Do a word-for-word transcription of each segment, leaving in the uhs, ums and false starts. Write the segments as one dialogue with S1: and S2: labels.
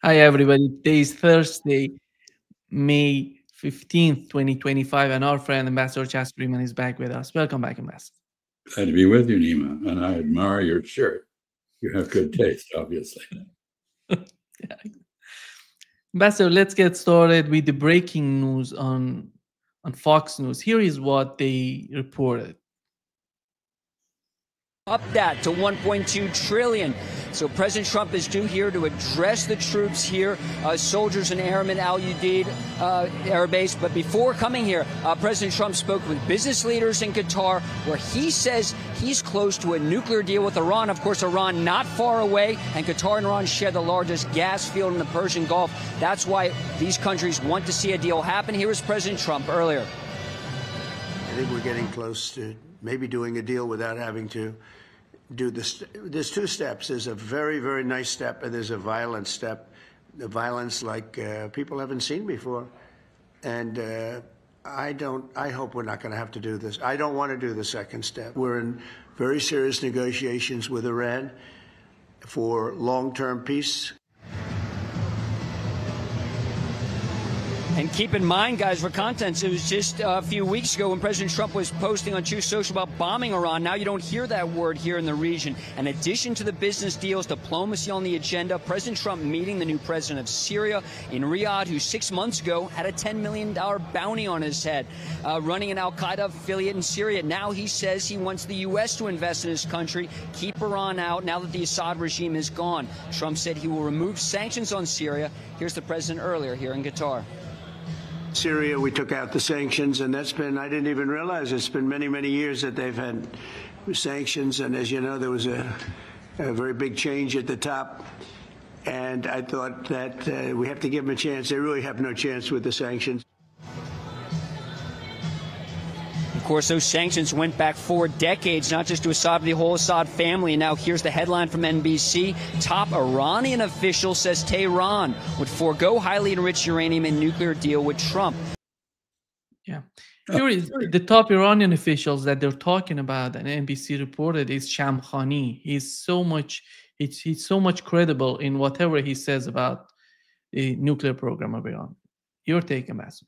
S1: Hi, everybody. Today is Thursday, May fifteenth, twenty twenty-five, and our friend Ambassador Chas Freeman is back with us. Welcome back, Ambassador.
S2: Glad to be with you, Nima, and I admire your shirt. You have good taste, obviously.
S1: Yeah. Ambassador, let's get started with the breaking news on, on Fox News. Here is what they reported.
S3: Up that to one point two trillion. So President Trump is due here to address the troops here, uh, soldiers and airmen, Al Udeid uh, Air Base. But before coming here, uh, President Trump spoke with business leaders in Qatar, where he says he's close to a nuclear deal with Iran. Of course, Iran not far away, and Qatar and Iran share the largest gas field in the Persian Gulf. That's why these countries want to see a deal happen. Here is President Trump earlier.
S4: I think we're getting close to maybe doing a deal without having to do this. There's two steps. There's a very, very nice step, and there's a violent step. The violence like uh, people haven't seen before. And uh, I don't, I hope we're not going to have to do this. I don't want to do the second step. We're in very serious negotiations with Iran for long-term peace.
S3: And keep in mind, guys, for context, it was just a few weeks ago when President Trump was posting on Truth Social about bombing Iran. Now you don't hear that word here in the region. In addition to the business deals, diplomacy on the agenda, President Trump meeting the new president of Syria in Riyadh, who six months ago had a ten million dollar bounty on his head, uh, running an al-Qaeda affiliate in Syria. Now he says he wants the U S to invest in his country, keep Iran out now that the Assad regime is gone. Trump said he will remove sanctions on Syria. Here's the president earlier here in Qatar.
S4: Syria, we took out the sanctions, and that's been, I didn't even realize it's been many, many years that they've had sanctions. And as you know, there was a, a very big change at the top. And I thought that uh, we have to give them a chance. They really have no chance with the sanctions.
S3: Of course, those sanctions went back four decades, not just to Assad, but the whole Assad family. And now here's the headline from N B C. Top Iranian official says Tehran would forego highly enriched uranium and nuclear deal with Trump.
S1: Yeah. Here is the top Iranian officials that they're talking about, and N B C reported, is Shamkhani. He's so much, he's, he's so much credible in whatever he says about the nuclear program of Iran. Your take, Ambassador.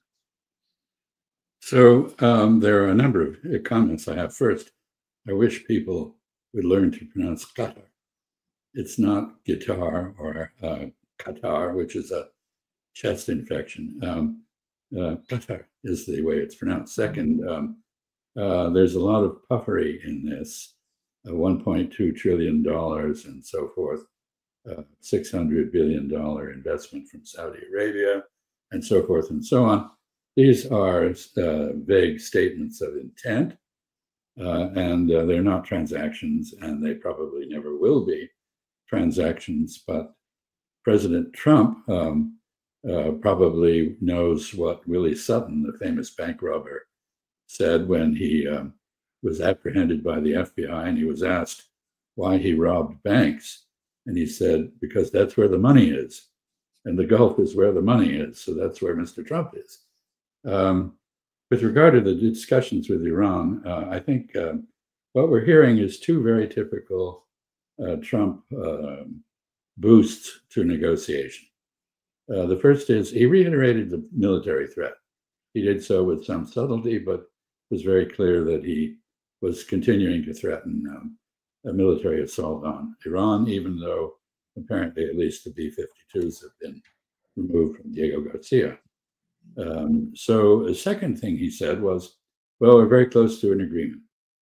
S2: So um, there are a number of comments I have. First, I wish people would learn to pronounce Qatar. It's not guitar or uh, Qatar, which is a chest infection. Um, uh, Qatar is the way it's pronounced. Second, um, uh, there's a lot of puffery in this, uh, one point two trillion dollars and so forth, uh, six hundred billion dollars investment from Saudi Arabia, and so forth and so on. These are uh, vague statements of intent, uh, and uh, they're not transactions, and they probably never will be transactions. But President Trump um, uh, probably knows what Willie Sutton, the famous bank robber, said when he um, was apprehended by the F B I, and he was asked why he robbed banks. And he said, because that's where the money is. And the Gulf is where the money is. So that's where Mister Trump is. Um, with regard to the discussions with Iran, uh, I think uh, what we're hearing is two very typical uh, Trump uh, boosts to negotiation. Uh, the first is he reiterated the military threat. He did so with some subtlety, but it was very clear that he was continuing to threaten um, a military assault on Iran, even though apparently at least the B fifty-twos have been removed from Diego Garcia. Um, so the second thing he said was, well, we're very close to an agreement.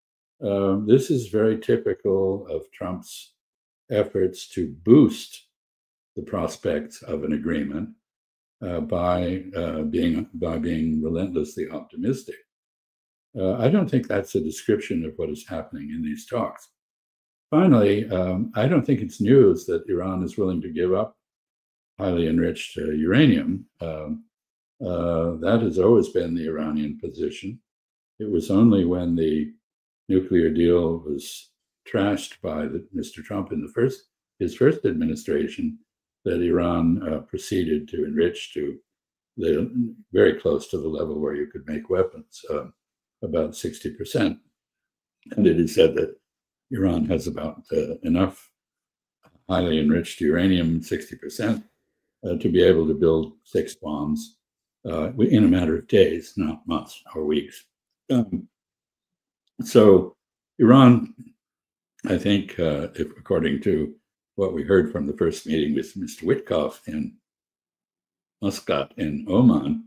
S2: Um, this is very typical of Trump's efforts to boost the prospects of an agreement uh, by uh, being by being relentlessly optimistic. Uh, I don't think that's a description of what is happening in these talks. Finally, um, I don't think it's news that Iran is willing to give up highly enriched uh, uranium. Um, Uh, that has always been the Iranian position. It was only when the nuclear deal was trashed by the, Mister Trump in the first his first administration that Iran uh, proceeded to enrich to the very close to the level where you could make weapons, uh, about sixty percent. And it is said that Iran has about uh, enough highly enriched uranium, sixty percent, uh, to be able to build six bombs uh, in a matter of days, not months or weeks. Um, so Iran, I think, uh, if, according to what we heard from the first meeting with Mister Witkoff in Muscat in Oman,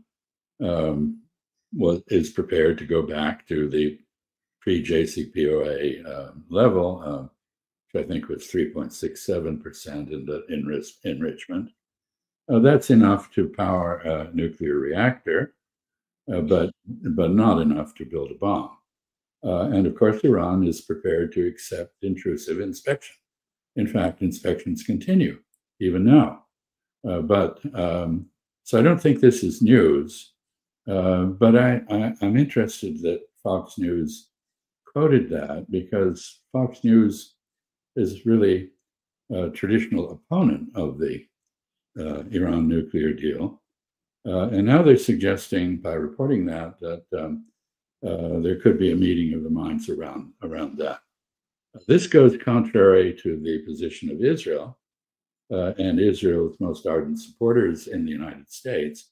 S2: um, was is prepared to go back to the pre-J C P O A uh, level, uh, which I think was three point six seven percent in the enrich enrichment. Uh, that's enough to power a nuclear reactor, uh, but but not enough to build a bomb. Uh, and of course, Iran is prepared to accept intrusive inspection. In fact, inspections continue even now. Uh, but um, so I don't think this is news. Uh, but I, I, I'm interested that Fox News quoted that, because Fox News is really a traditional opponent of the uh, Iran nuclear deal. Uh, and now they're suggesting, by reporting that, that um, uh, there could be a meeting of the minds around, around that. This goes contrary to the position of Israel uh, and Israel's most ardent supporters in the United States,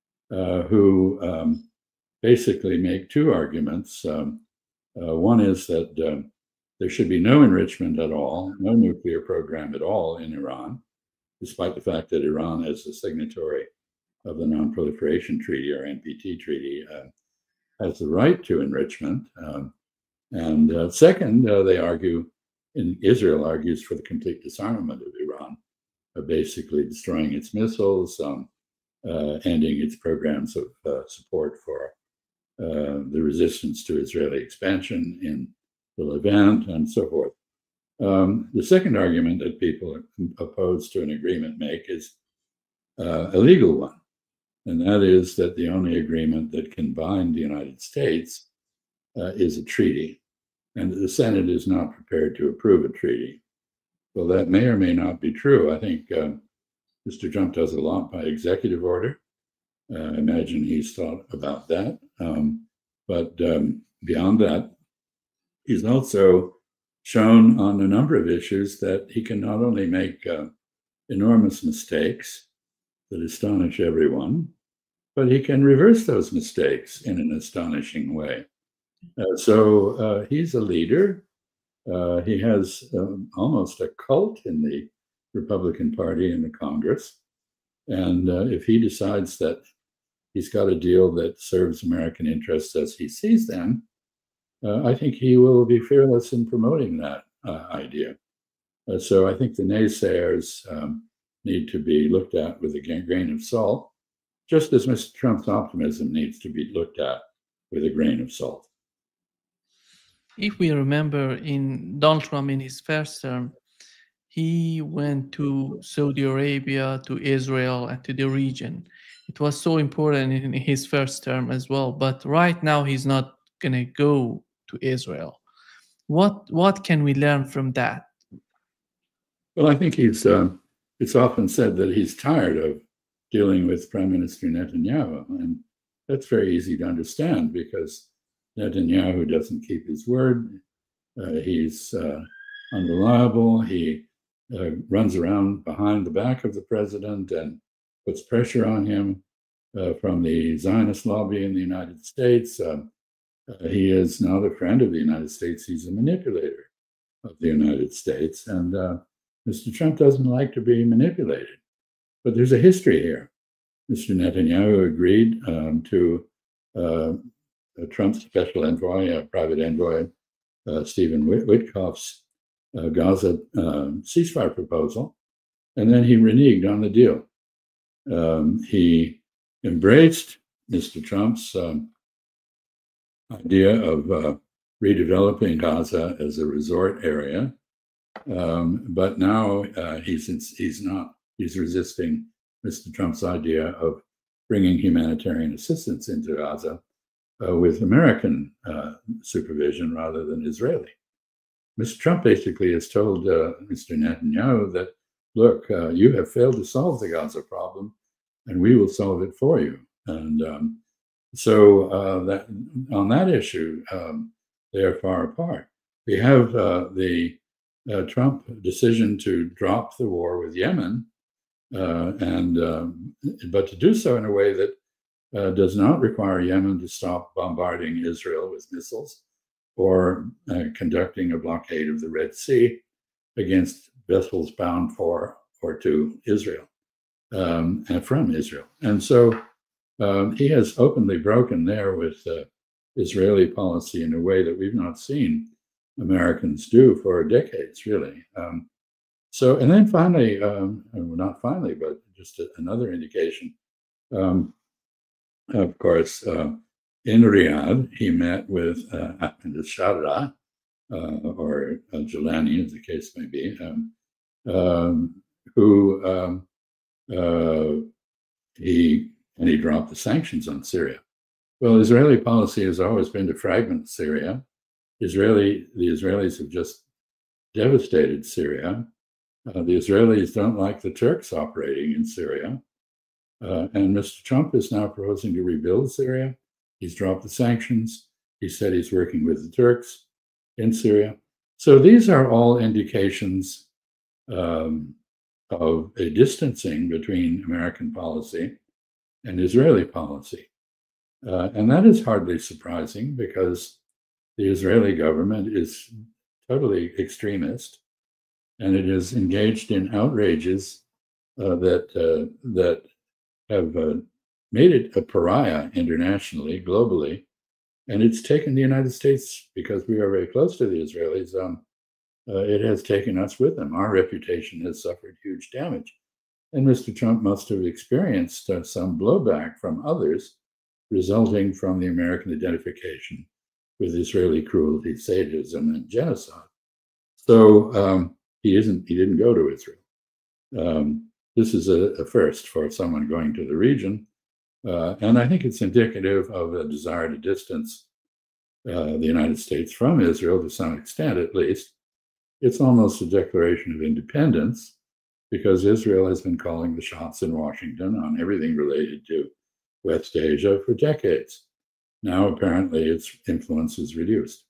S2: uh, who um, basically make two arguments. Um, uh, one is that um, there should be no enrichment at all, no nuclear program at all in Iran, despite the fact that Iran, as a signatory of the Non-Proliferation Treaty, or N P T treaty, uh, has the right to enrichment. Um, and uh, second, uh, they argue, and Israel argues for the complete disarmament of Iran, uh, basically destroying its missiles, um, uh, ending its programs of uh, support for uh, the resistance to Israeli expansion in the Levant, and so forth. Um, the second argument that people opposed to an agreement make is uh, a legal one, and that is that the only agreement that can bind the United States uh, is a treaty, and the Senate is not prepared to approve a treaty. Well, that may or may not be true. I think uh, Mister Trump does a lot by executive order. Uh, I imagine he's thought about that. Um, but um, beyond that, he's also shown on a number of issues that he can not only make uh, enormous mistakes that astonish everyone, but he can reverse those mistakes in an astonishing way. Uh, so uh, he's a leader. Uh, he has um, almost a cult in the Republican Party in the Congress. And uh, if he decides that he's got a deal that serves American interests as he sees them, uh, I think he will be fearless in promoting that uh, idea. Uh, so I think the naysayers um, need to be looked at with a grain of salt, just as Mister Trump's optimism needs to be looked at with a grain of salt.
S1: If we remember, in Donald Trump in his first term, he went to Saudi Arabia, to Israel, and to the region. It was so important in his first term as well. But right now, he's not going to go to Israel. What what can we learn from that?
S2: Well, I think he's. Uh, it's often said that he's tired of dealing with Prime Minister Netanyahu, and that's very easy to understand, because Netanyahu doesn't keep his word. Uh, he's uh, unreliable. He uh, runs around behind the back of the president and puts pressure on him uh, from the Zionist lobby in the United States. Uh, uh, he is not a friend of the United States. He's a manipulator of the United States. And uh, Mister Trump doesn't like to be manipulated. But there's a history here. Mister Netanyahu agreed um, to uh, Trump's special envoy, uh, private envoy, uh, Stephen Wit Witkoff's uh, Gaza uh, ceasefire proposal, and then he reneged on the deal. Um, he embraced Mister Trump's um, idea of uh, redeveloping Gaza as a resort area, um, but now uh, he's he's not he's resisting Mister Trump's idea of bringing humanitarian assistance into Gaza uh, with American uh, supervision rather than Israeli. Mister Trump basically has told uh, Mister Netanyahu that, look, uh, you have failed to solve the Gaza problem, and we will solve it for you. And um, so uh, that on that issue, um, they are far apart. We have uh, the uh, Trump decision to drop the war with Yemen, uh, and um, but to do so in a way that uh, does not require Yemen to stop bombarding Israel with missiles or uh, conducting a blockade of the Red Sea against vessels bound for or to Israel um, and from Israel. And so um, he has openly broken there with uh, Israeli policy in a way that we've not seen Americans do for decades, really. Um, so, and then finally, um, well, not finally, but just a, another indication. Um, of course, uh, in Riyadh, he met with uh, Ahmed al-Shara, uh, or al-Jilani, as the case may be, um, um, who um, uh, he and he dropped the sanctions on Syria. Well, Israeli policy has always been to fragment Syria. Israeli, the Israelis have just devastated Syria. Uh, the Israelis don't like the Turks operating in Syria. Uh, and Mister Trump is now proposing to rebuild Syria. He's dropped the sanctions. He said he's working with the Turks in Syria. So these are all indications um, of a distancing between American policy and Israeli policy. Uh, and that is hardly surprising because the Israeli government is totally extremist, and it is engaged in outrages uh, that uh, that have uh, made it a pariah internationally, globally, and it's taken the United States, because we are very close to the Israelis, um, uh, it has taken us with them. Our reputation has suffered huge damage. And Mister Trump must have experienced uh, some blowback from others resulting from the American identification with Israeli cruelty, sadism, and genocide. So um, he isn't. He didn't go to Israel. Um, this is a, a first for someone going to the region, uh, and I think it's indicative of a desire to distance uh, the United States from Israel to some extent, at least. It's almost a declaration of independence, because Israel has been calling the shots in Washington on everything related to West Asia for decades. Now, apparently, its influence is reduced.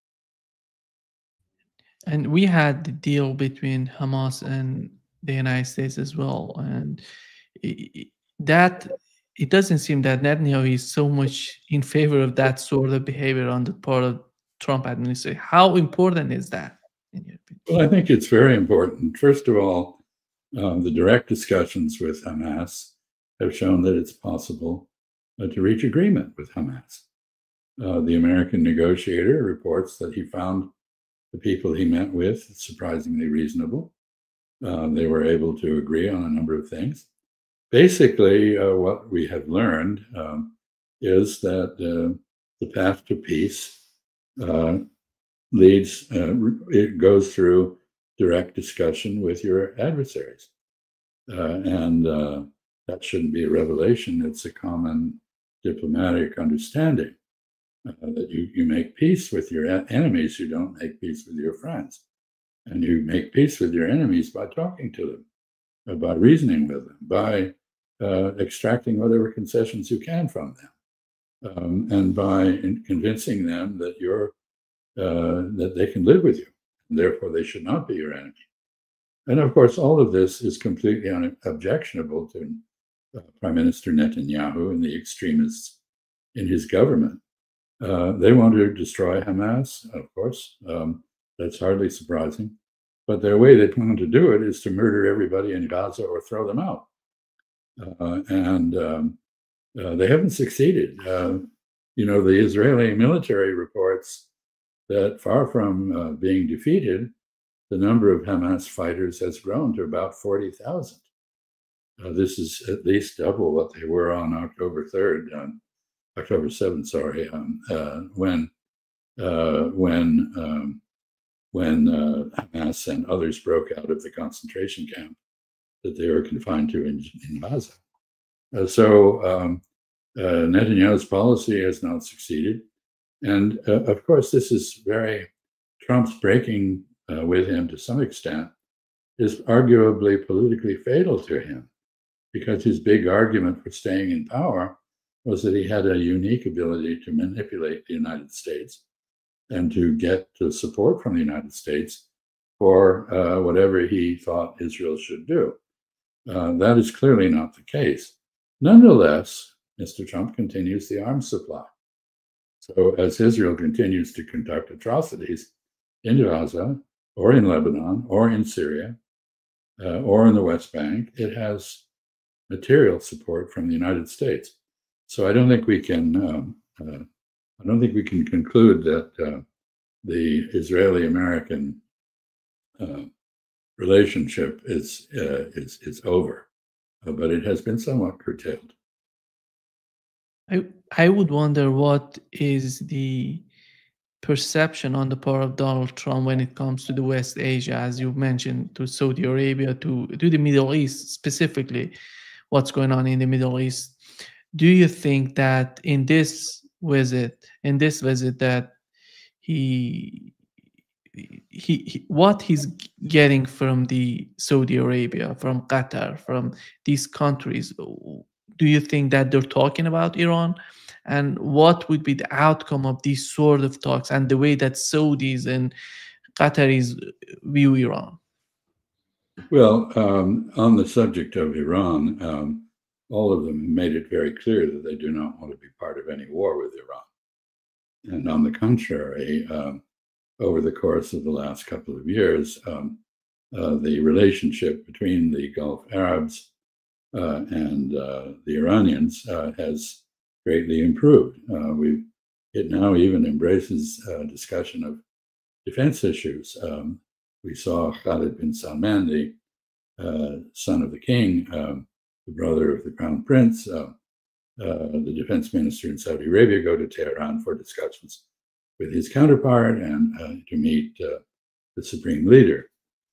S1: And we had the deal between Hamas and the United States as well. And it, that, it doesn't seem that Netanyahu is so much in favor of that sort of behavior on the part of Trump administration. How important is that, in your opinion?
S2: Well, I think it's very important. First of all, um, the direct discussions with Hamas have shown that it's possible uh, to reach agreement with Hamas. Uh, the American negotiator reports that he found the people he met with surprisingly reasonable. Uh, they were able to agree on a number of things. Basically, uh, what we have learned um, is that uh, the path to peace uh, leads, uh, it goes through direct discussion with your adversaries. Uh, and uh, that shouldn't be a revelation. It's a common diplomatic understanding uh, that you, you make peace with your enemies. You don't make peace with your friends. And you make peace with your enemies by talking to them, uh, by reasoning with them, by uh, extracting whatever concessions you can from them, um, and by in convincing them that you're uh, that they can live with you, and therefore they should not be your enemy. And of course, all of this is completely unobjectionable to uh, Prime Minister Netanyahu and the extremists in his government. Uh, they want to destroy Hamas, of course. Um, that's hardly surprising. But their way they plan to do it is to murder everybody in Gaza or throw them out. Uh, and um, uh, they haven't succeeded. Uh, you know, the Israeli military reports that far from uh, being defeated, the number of Hamas fighters has grown to about forty thousand. Uh, this is at least double what they were on October third, um, October seventh, sorry, um, uh, when uh, when um, when uh, Hamas and others broke out of the concentration camp that they were confined to in, in Gaza. Uh, so um, uh, Netanyahu's policy has not succeeded. And uh, of course, this is very, Trump's breaking uh, with him to some extent is arguably politically fatal to him, because his big argument for staying in power was that he had a unique ability to manipulate the United States and to get to support from the United States for uh, whatever he thought Israel should do. Uh, that is clearly not the case. Nonetheless, Mister Trump continues the arms supply. So as Israel continues to conduct atrocities in Gaza or in Lebanon or in Syria uh, or in the West Bank, it has material support from the United States. So I don't think we can, um, uh, I don't think we can conclude that uh, the Israeli-American uh, relationship is, uh, is, is over, uh, but it has been somewhat curtailed.
S1: I, I would wonder what is the perception on the part of Donald Trump when it comes to the West Asia, as you mentioned, to Saudi Arabia, to, to the Middle East specifically, what's going on in the Middle East. Do you think that in this visit, in this visit that he, he, he what he's getting from the Saudi Arabia, from Qatar, from these countries, do you think that they're talking about Iran? And what would be the outcome of these sort of talks and the way that Saudis and Qataris view Iran?
S2: Well, um, on the subject of Iran, um, all of them made it very clear that they do not want to be part of any war with Iran. And on the contrary, um, over the course of the last couple of years, um, uh, the relationship between the Gulf Arabs uh, and uh, the Iranians uh, has greatly improved. Uh, we've, it now even embraces uh, discussion of defense issues. Um, we saw Khalid bin Salman, the uh, son of the king, um, the brother of the crown prince, uh, uh, the defense minister in Saudi Arabia, go to Tehran for discussions with his counterpart and uh, to meet uh, the supreme leader.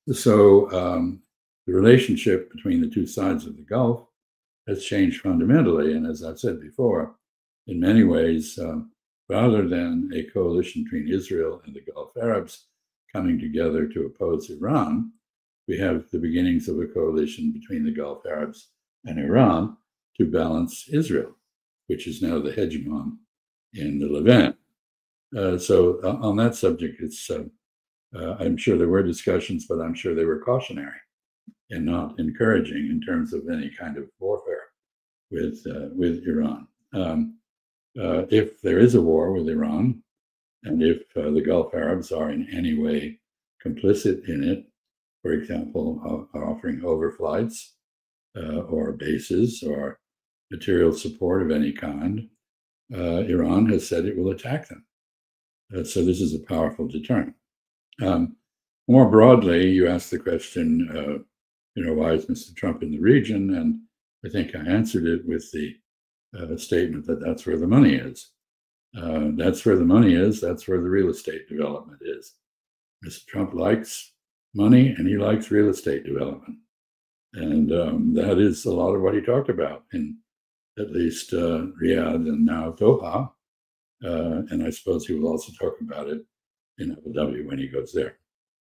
S2: So um, the relationship between the two sides of the Gulf has changed fundamentally. And as I've said before, in many ways, um, rather than a coalition between Israel and the Gulf Arabs coming together to oppose Iran, we have the beginnings of a coalition between the Gulf Arabs and Iran to balance Israel, which is now the hegemon in the Levant. Uh, so uh, on that subject, it's uh, uh, I'm sure there were discussions, but I'm sure they were cautionary and not encouraging in terms of any kind of warfare with uh, with Iran. Um, uh, if there is a war with Iran, and if uh, the Gulf Arabs are in any way complicit in it, for example, uh, offering overflights uh, or bases or material support of any kind, uh, Iran has said it will attack them. Uh, so this is a powerful deterrent. Um, more broadly, you asked the question, uh, you know, why is Mister Trump in the region? And I think I answered it with the uh, statement that that's where the money is. Uh, that's where the money is. That's where the real estate development is. Mister Trump likes money and he likes real estate development. And um, that is a lot of what he talked about in at least uh, Riyadh and now Doha. Uh, and I suppose he will also talk about it in Abu Dhabi when he goes there.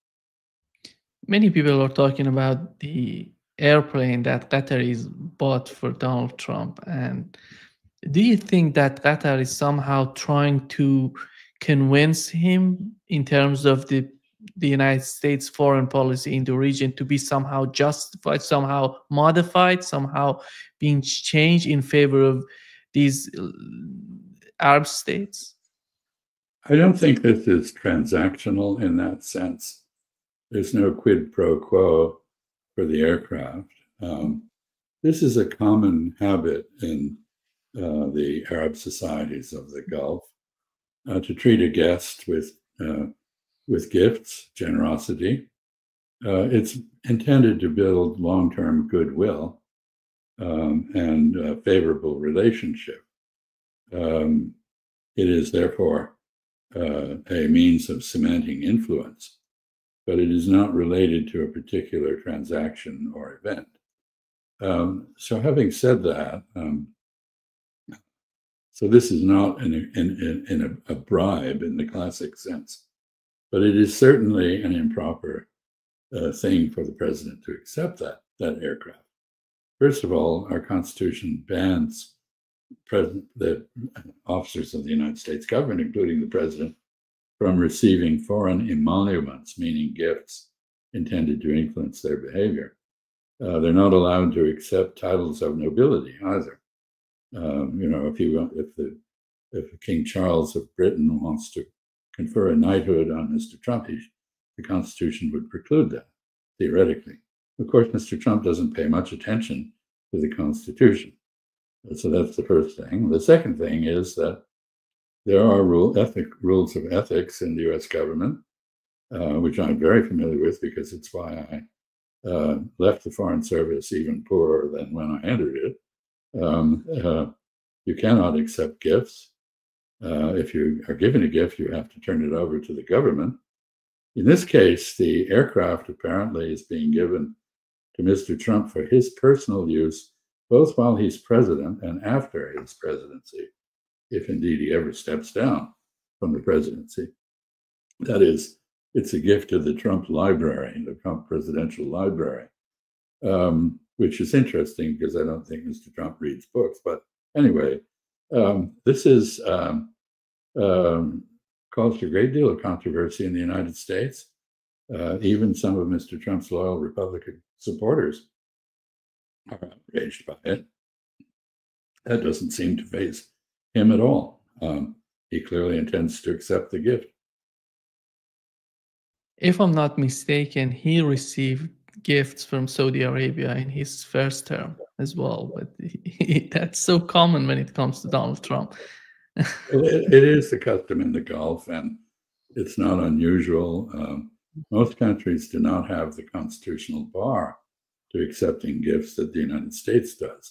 S1: Many people are talking about the airplane that Qatar is bought for Donald Trump. And do you think that Qatar is somehow trying to convince him in terms of the the United States foreign policy in the region to be somehow justified, somehow modified, somehow being changed in favor of these Arab states?
S2: I don't think this is transactional in that sense. There's no quid pro quo for the aircraft. Um, this is a common habit in uh, the Arab societies of the Gulf uh, to treat a guest with uh, with gifts, generosity. Uh, it's intended to build long-term goodwill um, and a favorable relationship. Um, it is therefore uh, a means of cementing influence, but it is not related to a particular transaction or event. Um, so having said that, um, so this is not in, a, in, in a, a bribe in the classic sense, but it is certainly an improper uh, thing for the president to accept that, that aircraft. First of all, our Constitution bans president, the officers of the United States government, including the president, from receiving foreign emoluments, meaning gifts intended to influence their behavior. Uh, they're not allowed to accept titles of nobility either. Um, you know, if you if the if King Charles of Britain wants to confer a knighthood on Mister Trump, he, the Constitution would preclude that, theoretically. Of course, Mister Trump doesn't pay much attention to the Constitution. So that's the first thing. The second thing is that there are rule, ethic, rules of ethics in the U S government, uh, which I'm very familiar with because it's why I uh, left the Foreign Service even poorer than when I entered it. Um, uh, you cannot accept gifts. Uh, if you are given a gift, you have to turn it over to the government. In this case, the aircraft apparently is being given to Mister Trump for his personal use, both while he's president and after his presidency, if indeed he ever steps down from the presidency. That is, it's a gift to the Trump Library, the Trump Presidential Library, um, which is interesting because I don't think Mister Trump reads books. But anyway, um, this is um, um, caused a great deal of controversy in the United States. Uh, even some of Mister Trump's loyal Republican supporters are outraged by it. That doesn't seem to faze him at all. Um, he clearly intends to accept the gift.
S1: If I'm not mistaken, he received gifts from Saudi Arabia in his first term as well. But he, that's so common when it comes to Donald Trump.
S2: it, it is the custom in the Gulf, and it's not unusual. Um, most countries do not have the constitutional bar to accepting gifts that the United States does.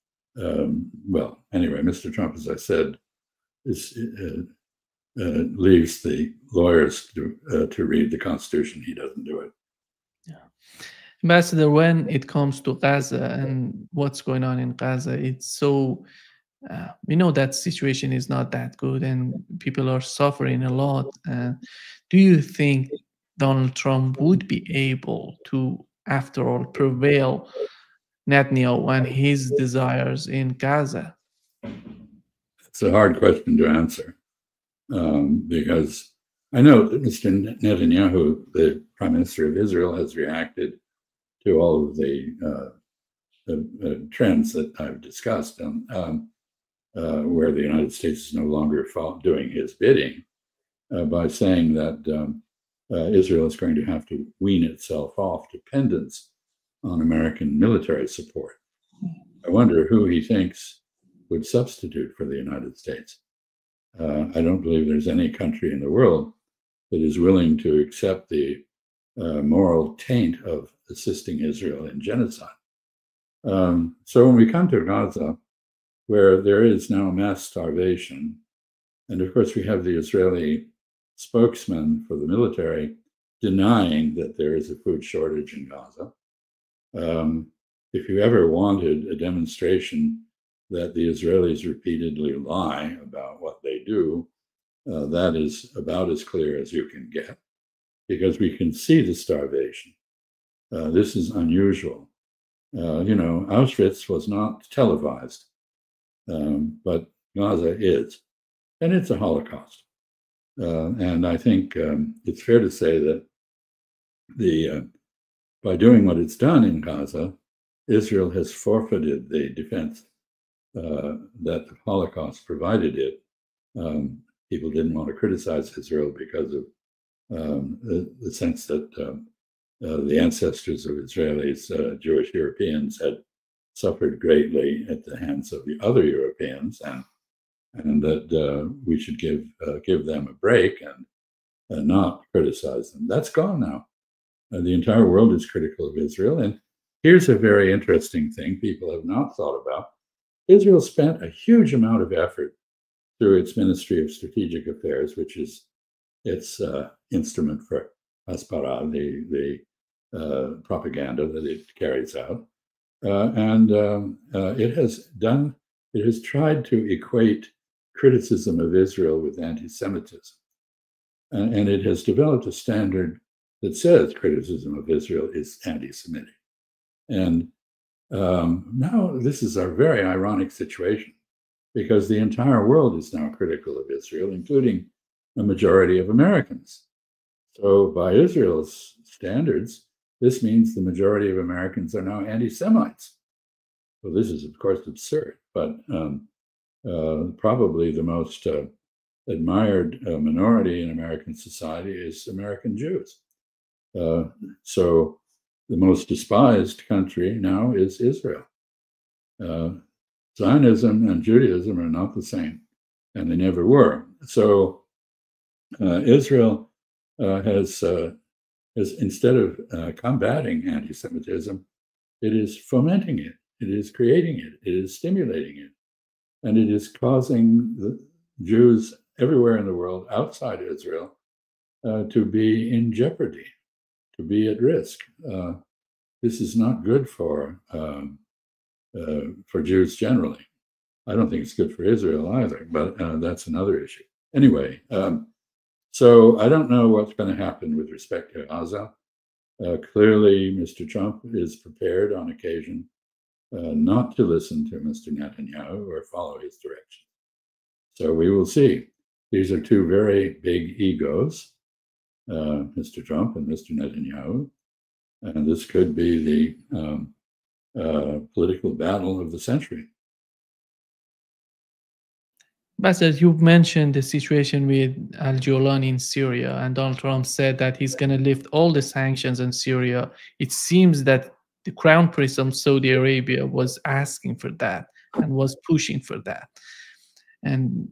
S2: Um, well, anyway, Mister Trump, as I said, is, uh, uh, leaves the lawyers to, uh, to read the Constitution. He doesn't do it.
S1: Yeah. Ambassador, when it comes to Gaza and what's going on in Gaza, it's so, uh, we know that situation is not that good and people are suffering a lot. Uh, do you think Donald Trump would be able to, after all, prevail Netanyahu and his desires in Gaza?
S2: It's a hard question to answer um, because I know that Mister Netanyahu, the Prime Minister of Israel, has reacted to all of the, uh, the uh, trends that I've discussed, and, um, uh, where the United States is no longer doing his bidding, uh, by saying that um, uh, Israel is going to have to wean itself off dependence on American military support. I wonder who he thinks would substitute for the United States. Uh, I don't believe there's any country in the world that is willing to accept the uh, moral taint of assisting Israel in genocide. Um, so when we come to Gaza, where there is now mass starvation, and of course we have the Israeli spokesman for the military denying that there is a food shortage in Gaza. Um, if you ever wanted a demonstration that the Israelis repeatedly lie about what they do, uh, that is about as clear as you can get, because we can see the starvation. Uh, this is unusual. Uh, you know, Auschwitz was not televised, um, but Gaza is, and it's a Holocaust. Uh, and I think um, it's fair to say that the uh, by doing what it's done in Gaza, Israel has forfeited the defense uh, that the Holocaust provided it. Um, people didn't want to criticize Israel because of um, the, the sense that um, uh, the ancestors of Israelis, uh, Jewish Europeans, had suffered greatly at the hands of the other Europeans, and and that uh, we should give uh, give them a break and, and not criticize them. That's gone now. Uh, the entire world is critical of Israel. And here's a very interesting thing people have not thought about. Israel spent a huge amount of effort through its Ministry of Strategic Affairs, which is its uh, instrument for Hasbara, the, the uh, propaganda that it carries out. Uh, and um, uh, it has done, it has tried to equate criticism of Israel with anti-Semitism. And, and it has developed a standard that says criticism of Israel is anti-Semitic. And um, now this is a very ironic situation, because the entire world is now critical of Israel, including a majority of Americans. So by Israel's standards, this means the majority of Americans are now anti-Semites. Well, this is, of course, absurd, but um, uh, probably the most uh, admired uh, minority in American society is American Jews. Uh, so the most despised country now is Israel. Uh, Zionism and Judaism are not the same, and they never were. So uh, Israel uh, has, uh, has, instead of uh, combating anti-Semitism, it is fomenting it, it is creating it, it is stimulating it, and it is causing the Jews everywhere in the world outside Israel uh, to be in jeopardy, to be at risk. Uh, this is not good for um, uh, for Jews generally. I don't think it's good for Israel either, but uh, that's another issue. Anyway, um, so I don't know what's going to happen with respect to Gaza. Uh, clearly, Mister Trump is prepared on occasion uh, not to listen to Mister Netanyahu or follow his direction. So we will see. These are two very big egos, uh, Mister Trump and Mister Netanyahu, and this could be the um, uh, political battle of the century.
S1: But as you've mentioned the situation with Al-Jolani in Syria, and Donald Trump said that he's going to lift all the sanctions in Syria. It seems that the Crown Prince of Saudi Arabia was asking for that and was pushing for that. And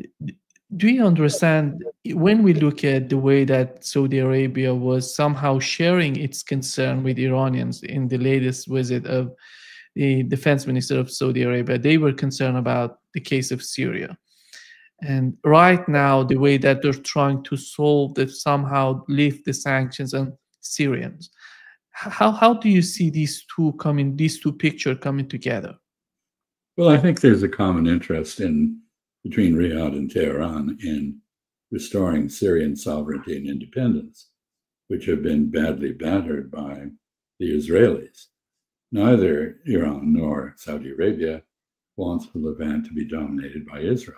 S1: do you understand, when we look at the way that Saudi Arabia was somehow sharing its concern with Iranians in the latest visit of the defense minister of Saudi Arabia, they were concerned about the case of Syria. And right now, the way that they're trying to solve that, somehow lift the sanctions on Syrians. How, how do you see these two coming, these two pictures coming together?
S2: Well, I think there's a common interest in between Riyadh and Tehran in restoring Syrian sovereignty and independence, which have been badly battered by the Israelis. Neither Iran nor Saudi Arabia wants the Levant to be dominated by Israel.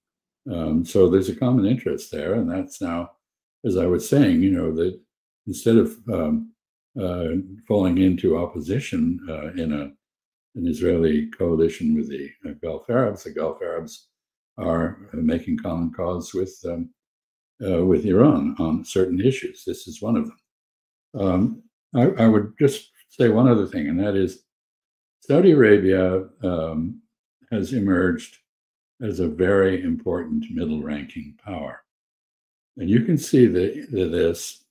S2: Um, so there's a common interest there, and that's now, as I was saying, you know, that instead of um, uh, falling into opposition uh, in a, an Israeli coalition with the uh, Gulf Arabs, the Gulf Arabs are uh, making common cause with um, uh, with Iran on certain issues. This is one of them. Um, I, I would just say one other thing, and that is Saudi Arabia um, has emerged as a very important middle-ranking power. And you can see the, the, this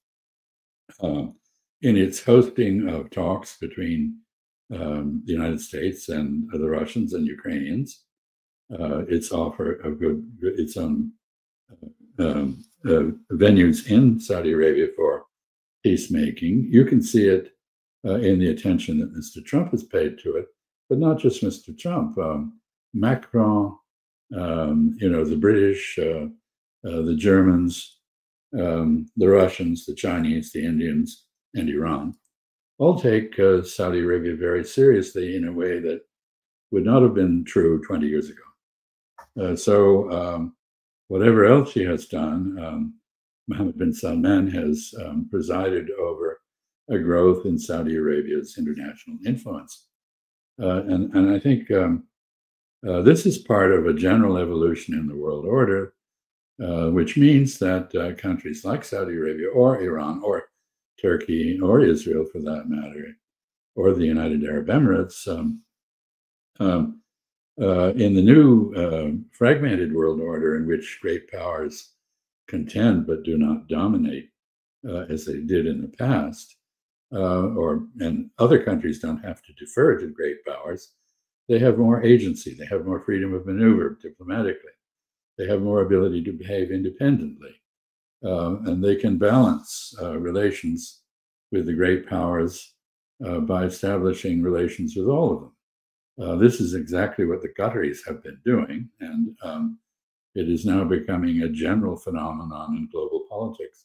S2: uh, in its hosting of talks between um, the United States and uh, the Russians and Ukrainians, uh, its offer of good, its own uh, um, uh, venues in Saudi Arabia for peacemaking. You can see it uh, in the attention that Mister Trump has paid to it, but not just Mister Trump. Um, Macron, um, you know, the British, uh, uh, the Germans, um, the Russians, the Chinese, the Indians, and Iran all take uh, Saudi Arabia very seriously in a way that would not have been true twenty years ago. Uh, so um, whatever else he has done, um, Mohammed bin Salman has um, presided over a growth in Saudi Arabia's international influence. Uh, and, and I think um, uh, this is part of a general evolution in the world order, uh, which means that uh, countries like Saudi Arabia or Iran or Turkey or Israel, for that matter, or the United Arab Emirates, um, um, uh, in the new uh, fragmented world order in which great powers contend but do not dominate uh, as they did in the past, uh, or and other countries don't have to defer to great powers. They have more agency. They have more freedom of maneuver diplomatically. They have more ability to behave independently. Uh, and they can balance uh, relations with the great powers uh, by establishing relations with all of them. Uh, this is exactly what the Qataris have been doing, and um, it is now becoming a general phenomenon in global politics.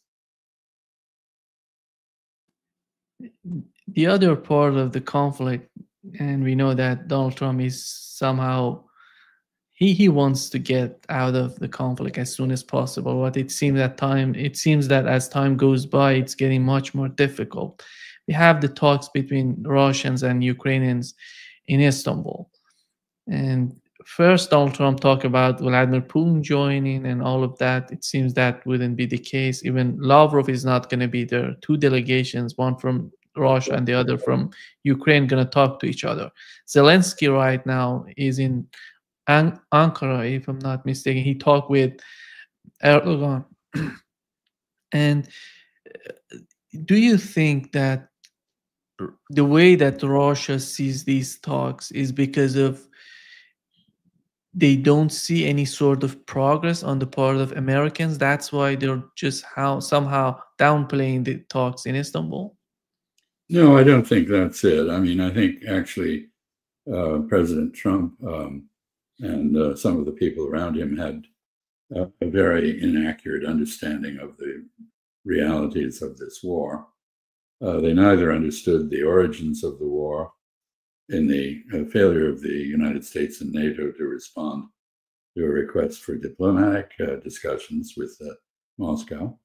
S1: The other part of the conflict, and we know that Donald Trump is somehow, he he wants to get out of the conflict as soon as possible. But it seems that time it seems that as time goes by, it's getting much more difficult. We have the talks between Russians and Ukrainians in Istanbul, and first Donald Trump talked about Vladimir Putin joining and all of that. It seems that wouldn't be the case. Even Lavrov is not going to be there. Two delegations, one from Russia and the other from Ukraine, going to talk to each other. Zelensky right now is in An- Ankara, if I'm not mistaken. He talked with Erdogan. And uh, do you think that r- the way that Russia sees these talks is because of they don't see any sort of progress on the part of Americans? That's why they're just how somehow downplaying the talks in Istanbul?
S2: No, I don't think that's it. I mean, I think actually uh, President Trump um, and uh, some of the people around him had uh, a very inaccurate understanding of the realities of this war. Uh, they neither understood the origins of the war in the uh, failure of the United States and NATO to respond to a request for diplomatic uh, discussions with uh, Moscow.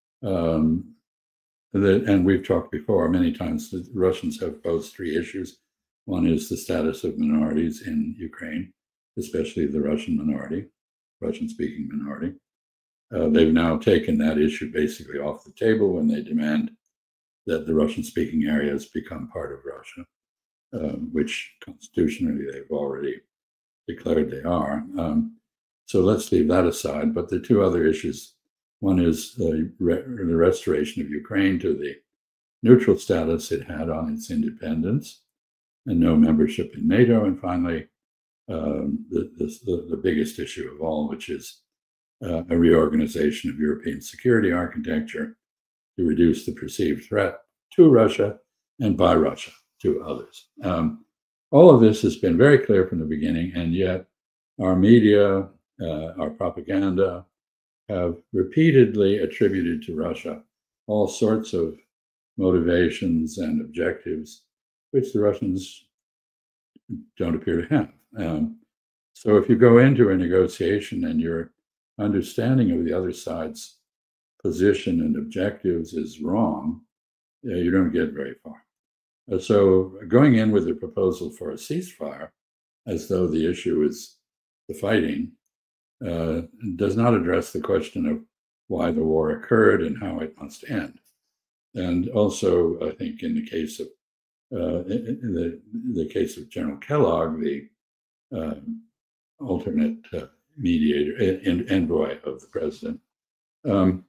S2: Um, the, and we've talked before many times, the Russians have posed three issues. One is the status of minorities in Ukraine, especially the Russian minority, Russian-speaking minority. Uh, they've now taken that issue basically off the table when they demand that the Russian-speaking areas become part of Russia. Um, which constitutionally they've already declared they are. Um, so let's leave that aside. But the two other issues, one is the, re- the restoration of Ukraine to the neutral status it had on its independence and no membership in NATO. And finally, um, the, the, the biggest issue of all, which is uh, a reorganization of European security architecture to reduce the perceived threat to Russia and by Russia to others. Um, all of this has been very clear from the beginning, and yet our media, uh, our propaganda have repeatedly attributed to Russia all sorts of motivations and objectives, which the Russians don't appear to have. Um, so if you go into a negotiation and your understanding of the other side's position and objectives is wrong, uh, you don't get very far. Uh, so going in with a proposal for a ceasefire, as though the issue is the fighting, uh, does not address the question of why the war occurred and how it must end. And also, I think in the case of uh, in the, the case of General Kellogg, the uh, alternate uh, mediator and envoy of the president, um,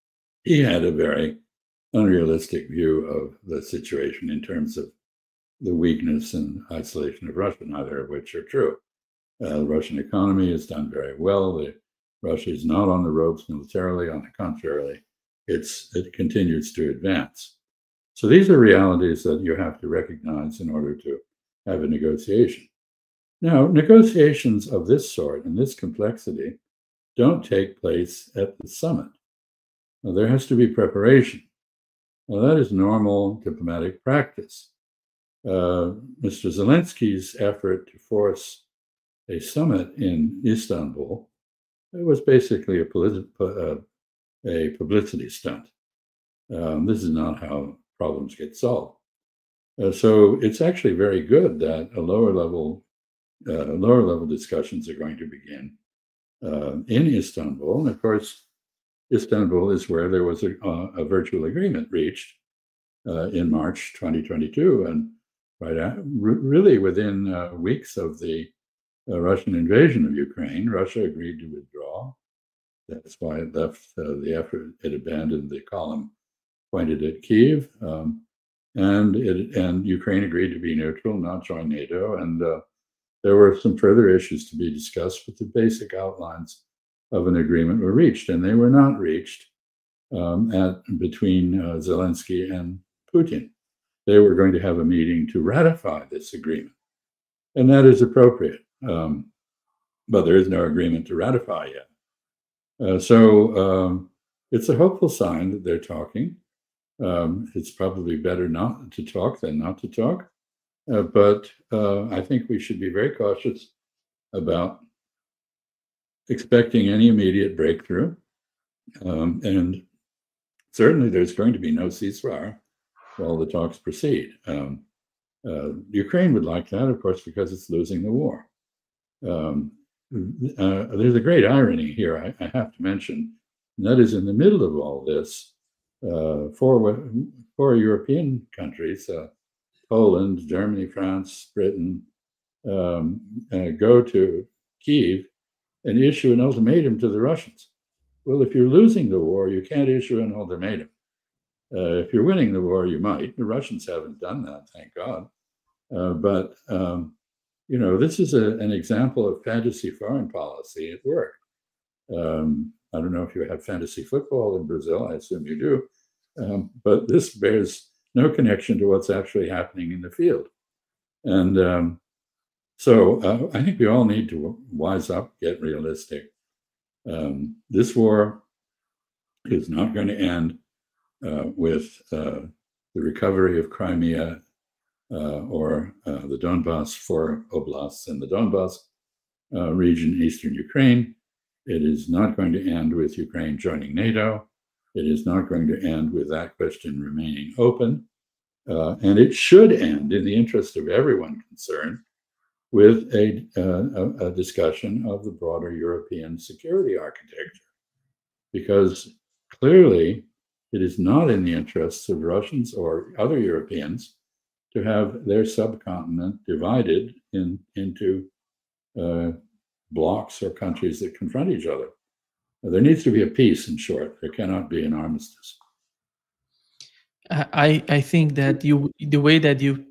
S2: he had a very unrealistic view of the situation in terms of the weakness and isolation of Russia, neither of which are true. Uh, the Russian economy has done very well. The, Russia is not on the ropes militarily. On the contrary, it's, it continues to advance. So these are realities that you have to recognize in order to have a negotiation. Now, negotiations of this sort and this complexity don't take place at the summit. Now, there has to be preparation. Now, that is normal diplomatic practice. Uh, Mister Zelensky's effort to force a summit in Istanbul, it was basically a, politi- uh, a publicity stunt. Um, this is not how problems get solved. Uh, so it's actually very good that a lower level, uh, lower level discussions are going to begin uh, in Istanbul. And of course, Istanbul is where there was a, uh, a virtual agreement reached uh, in March twenty twenty-two, and right at, really within uh, weeks of the uh, Russian invasion of Ukraine, Russia agreed to withdraw. That's why it left uh, the effort. It abandoned the column pointed at Kyiv, um, and it, and Ukraine agreed to be neutral, not join NATO. And uh, there were some further issues to be discussed, but the basic outlines of an agreement were reached, and they were not reached um, at between uh, Zelensky and Putin. They were going to have a meeting to ratify this agreement, and that is appropriate. Um, but there is no agreement to ratify yet. Uh, so um, it's a hopeful sign that they're talking. Um, it's probably better not to talk than not to talk. Uh, but uh, I think we should be very cautious about expecting any immediate breakthrough. Um, and certainly there's going to be no ceasefire while the talks proceed. Um, uh, Ukraine would like that, of course, because it's losing the war. Um, uh, there's a great irony here I, I have to mention, and that is in the middle of all this, uh, four, four European countries, uh, Poland, Germany, France, Britain, um, uh, go to Kyiv and issue an ultimatum to the Russians. Well, if you're losing the war, you can't issue an ultimatum. Uh, if you're winning the war, you might. The Russians haven't done that, thank God. Uh, but, um, you know, this is a, an example of fantasy foreign policy at work. Um, I don't know if you have fantasy football in Brazil, I assume you do, um, but this bears no connection to what's actually happening in the field. And um, so uh, I think we all need to wise up, get realistic. Um, this war is not going to end uh, with uh, the recovery of Crimea uh, or uh, the Donbass, four oblasts in the Donbass uh, region, eastern Ukraine. It is not going to end with Ukraine joining NATO. It is not going to end with that question remaining open. Uh, and it should end, in the interest of everyone concerned, with a, uh, a, a discussion of the broader European security architecture. Because clearly, it is not in the interests of Russians or other Europeans to have their subcontinent divided in, into uh, blocs or countries that confront each other. There needs to be a peace, in short. There cannot be an armistice.
S1: I I think that you the way that you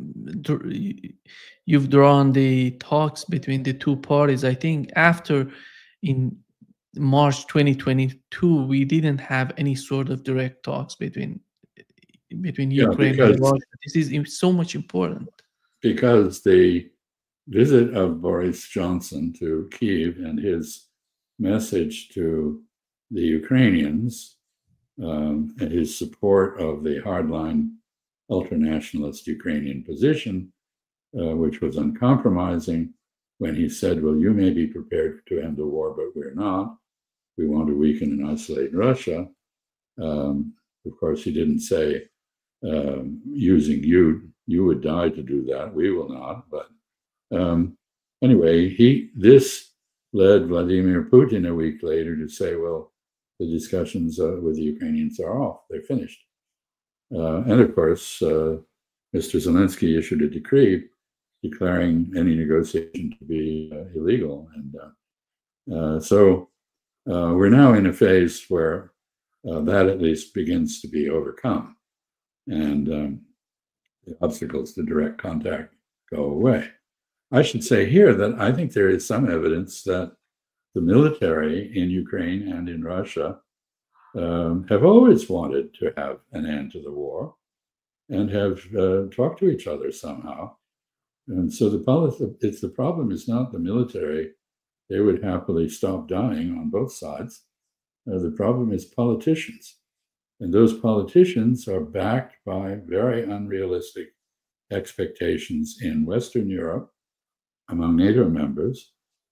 S1: you've drawn the talks between the two parties, I think after in March twenty twenty-two we didn't have any sort of direct talks between between
S2: yeah,
S1: Ukraine and Russia. This is so much important
S2: because the visit of Boris Johnson to Kyiv and his message to the Ukrainians um, and his support of the hardline ultranationalist Ukrainian position, uh, which was uncompromising when he said, well, you may be prepared to end the war, but we're not. We want to weaken and isolate Russia. Um, of course, he didn't say, um, using you, you would die to do that. We will not. But um, anyway, he this led Vladimir Putin a week later to say, well, the discussions uh, with the Ukrainians are off. They're finished. Uh, and of course, uh, Mister Zelensky issued a decree declaring any negotiation to be uh, illegal. And uh, uh, so uh, we're now in a phase where uh, that at least begins to be overcome. And um, the obstacles to direct contact go away. I should say here that I think there is some evidence that the military in Ukraine and in Russia um, have always wanted to have an end to the war and have uh, talked to each other somehow. And so the, politi- it's, the problem is not the military. They would happily stop dying on both sides. Uh, the problem is politicians. And those politicians are backed by very unrealistic expectations in Western Europe among NATO members.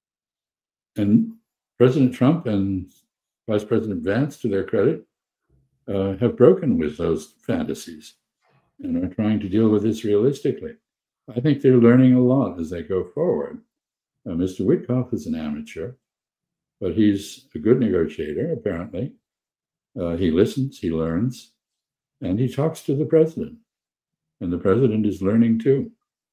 S2: And President Trump and Vice President Vance, to their credit, uh, have broken with those fantasies and are trying to deal with this realistically. I think they're learning a lot as they go forward. Uh, Mister Witkoff is an amateur, but he's a good negotiator, apparently. Uh, he listens, he learns, and he talks to the president. And the president is learning too.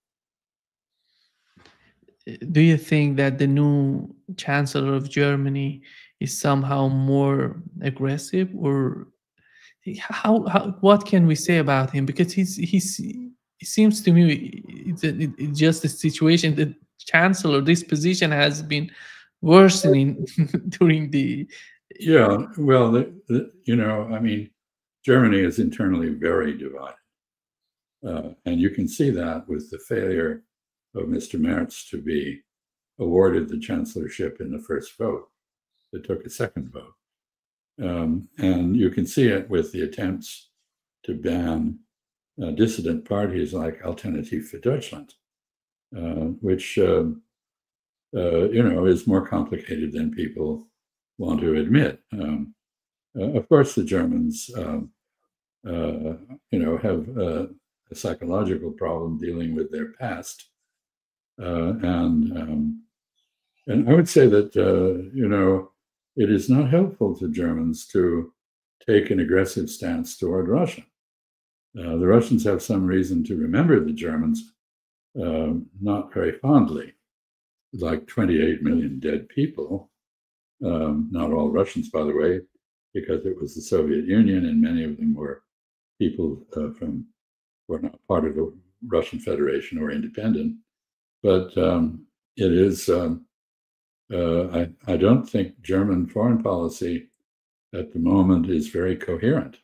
S1: Do you think that the new chancellor of Germany is somehow more aggressive, or how, how what can we say about him? Because he's he's it seems to me it's, a, it's just a situation. The chancellor, this position has been worsening during the.
S2: Yeah, well, the, the, you know, I mean, Germany is internally very divided. Uh, and you can see that with the failure of Mister Merz to be awarded the chancellorship in the first vote. It took a second vote. Um, and you can see it with the attempts to ban uh, dissident parties like Alternative für Deutschland, uh, which uh, uh, you know, is more complicated than people want to admit. Um, uh, of course, the Germans, um, uh, you know, have uh, a psychological problem dealing with their past, uh, and um, and I would say that uh, you know, it is not helpful to Germans to take an aggressive stance toward Russia. Uh, the Russians have some reason to remember the Germans uh, not very fondly, like twenty-eight million dead people. Um, not all Russians, by the way, because it was the Soviet Union, and many of them were people uh, from were not part of the Russian Federation or independent. But um, it is. Um, uh, I, I don't think German foreign policy at the moment is very coherent.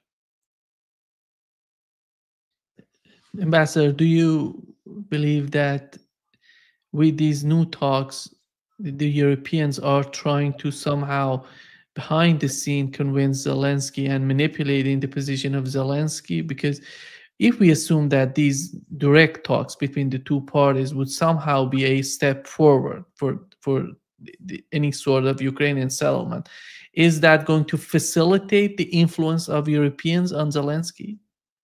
S1: Ambassador, do you believe that with these new talks, the Europeans are trying to somehow behind the scene convince Zelensky and manipulating the position of Zelensky? Because if we assume that these direct talks between the two parties would somehow be a step forward for, for the, any sort of Ukrainian settlement, is that going to facilitate the influence of Europeans on Zelensky?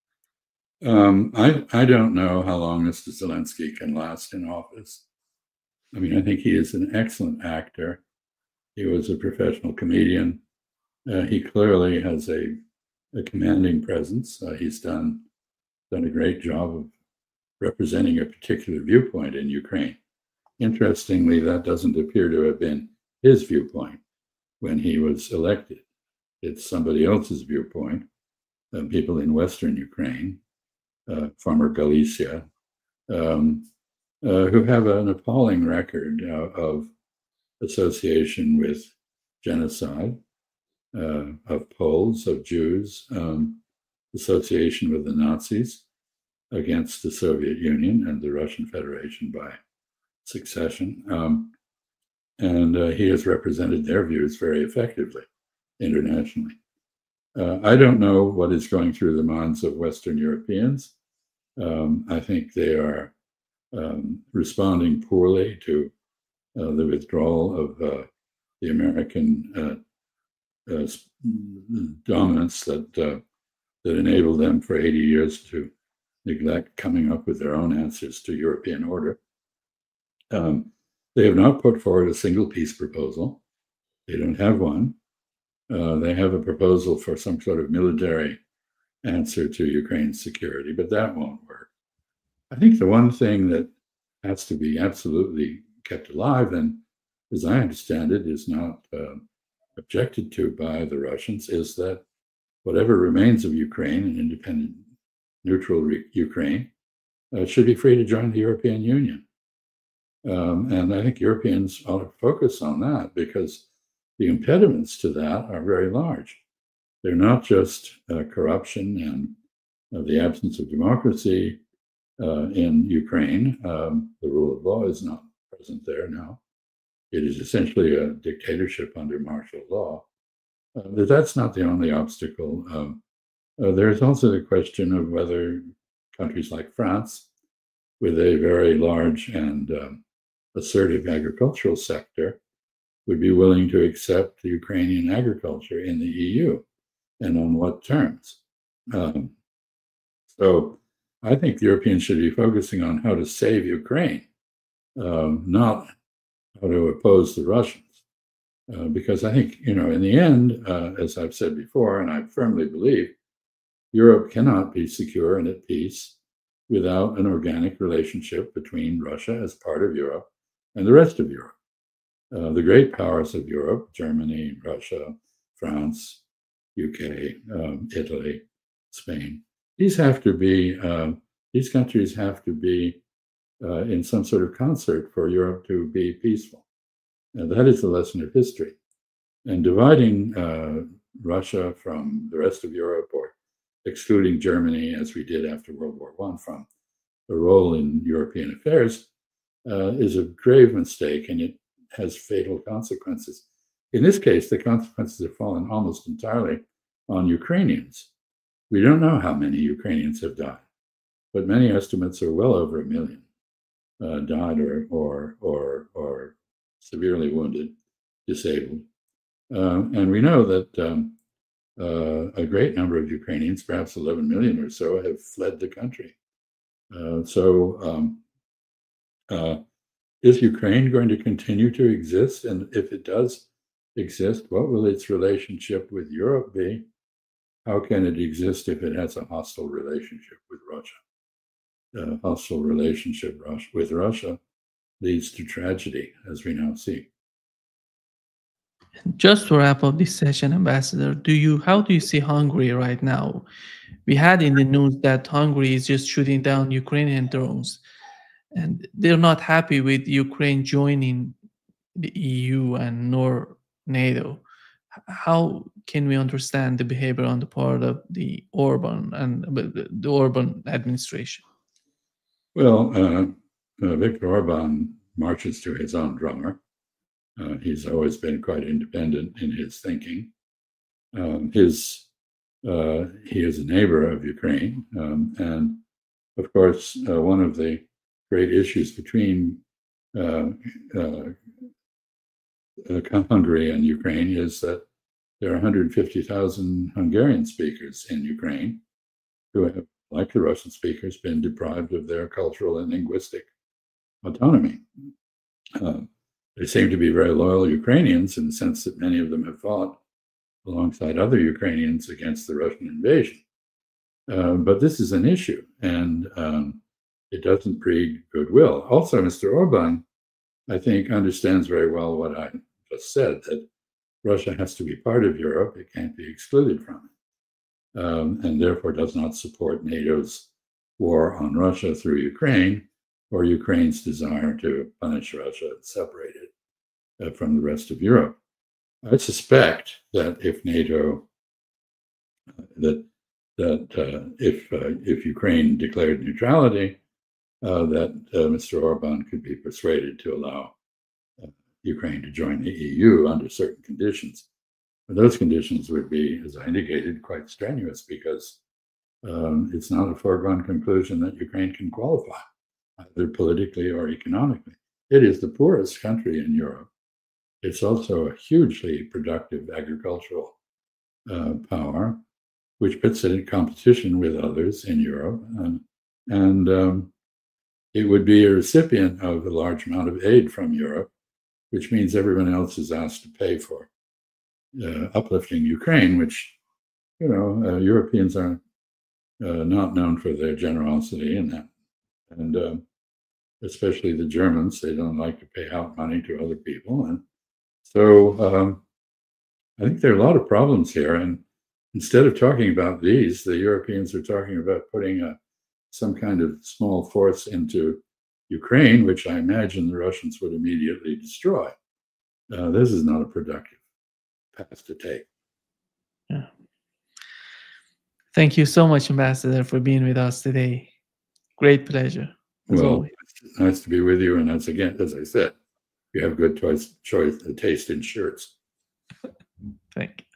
S2: Um, I, I don't know how long Mister Zelensky can last in office. I mean, I think he is an excellent actor. He was a professional comedian. Uh, he clearly has a, a commanding presence. Uh, he's done, done a great job of representing a particular viewpoint in Ukraine. Interestingly, that doesn't appear to have been his viewpoint when he was elected. It's somebody else's viewpoint, uh, people in Western Ukraine, uh, former Galicia, um, uh, who have an appalling record uh, of association with genocide, uh, of Poles, of Jews, um, association with the Nazis against the Soviet Union and the Russian Federation by succession. Um, and uh, he has represented their views very effectively internationally. Uh, I don't know what is going through the minds of Western Europeans. Um, I think they are um, responding poorly to uh, the withdrawal of uh, the American uh, uh, dominance that uh, that enabled them for eighty years to neglect coming up with their own answers to European order. Um, they have not put forward a single peace proposal. They don't have one. Uh, they have a proposal for some sort of military answer to Ukraine's security, but that won't work. I think the one thing that has to be absolutely kept alive, and as I understand it, is not uh, objected to by the Russians, is that whatever remains of Ukraine, an independent, neutral Ukraine, uh, should be free to join the European Union. Um, and I think Europeans ought to focus on that, because the impediments to that are very large. They're not just uh, corruption and uh, the absence of democracy uh, in Ukraine. Um, the rule of law is not present there now. It is essentially a dictatorship under martial law. Uh, but that's not the only obstacle. Um, uh, there's also the question of whether countries like France, with a very large and um, assertive agricultural sector, would be willing to accept Ukrainian agriculture in the E U, and on what terms. Um, so I think the Europeans should be focusing on how to save Ukraine, um, not how to oppose the Russians. Uh, because I think, you know, in the end, uh, as I've said before, and I firmly believe, Europe cannot be secure and at peace without an organic relationship between Russia as part of Europe and the rest of Europe. Uh, the great powers of Europe, Germany, Russia, France, U K, um, Italy, Spain, these have to be, uh, these countries have to be uh, in some sort of concert for Europe to be peaceful. And that is the lesson of history. And dividing uh, Russia from the rest of Europe, or excluding Germany, as we did after World War One, from a role in European affairs, uh, is a grave mistake, and it has fatal consequences. In this case, the consequences have fallen almost entirely on Ukrainians. We don't know how many Ukrainians have died, but many estimates are well over a million uh, died or, or, or, or severely wounded, disabled. Uh, and we know that um, uh, a great number of Ukrainians, perhaps eleven million or so, have fled the country. Uh, so um, uh, is Ukraine going to continue to exist? And if it does exist, what will its relationship with Europe be? How can it exist if it has a hostile relationship with Russia? A hostile relationship with Russia leads to tragedy, as we now see.
S1: Just to wrap up this session, Ambassador, do you how do you see Hungary right now? We had in the news that Hungary is just shooting down Ukrainian drones, and they're not happy with Ukraine joining the E U and nor NATO. How can we understand the behavior on the part of the Orban and the Orban administration?
S2: Well, uh, uh, Viktor Orban marches to his own drummer. Uh, he's always been quite independent in his thinking. Um, his uh, he is a neighbor of Ukraine, um, and of course, uh, one of the great issues between uh, uh, Hungary and Ukraine is that there are one hundred fifty thousand Hungarian speakers in Ukraine who have, like the Russian speakers, been deprived of their cultural and linguistic autonomy. Uh, they seem to be very loyal Ukrainians in the sense that many of them have fought alongside other Ukrainians against the Russian invasion. Uh, but this is an issue, and um, it doesn't breed goodwill. Also, Mister Orban, I think, understands very well what I just said, that Russia has to be part of Europe. It can't be excluded from it, um, and therefore does not support NATO's war on Russia through Ukraine, or Ukraine's desire to punish Russia and separate it uh, from the rest of Europe. I suspect that if NATO, uh, that that uh, if uh, if Ukraine declared neutrality, uh, that uh, Mister Orban could be persuaded to allow uh, Ukraine to join the E U under certain conditions. But those conditions would be, as I indicated, quite strenuous, because um, it's not a foregone conclusion that Ukraine can qualify, either politically or economically. It is the poorest country in Europe. It's also a hugely productive agricultural uh, power, which puts it in competition with others in Europe. And, and um, it would be a recipient of a large amount of aid from Europe, which means everyone else is asked to pay for uh, uplifting Ukraine, which, you know, uh, Europeans are uh, not known for their generosity in that. And uh, especially the Germans, they don't like to pay out money to other people. And so um, I think there are a lot of problems here. And instead of talking about these, the Europeans are talking about putting a, some kind of small force into Ukraine, which I imagine the Russians would immediately destroy. Uh, this is not a productive path to take.
S1: Yeah. Thank you so much, Ambassador, for being with us today. Great pleasure.
S2: Well,
S1: always.
S2: It's nice to be with you. And as again, as I said, you have good choice, choice, taste in shirts.
S1: Thank you.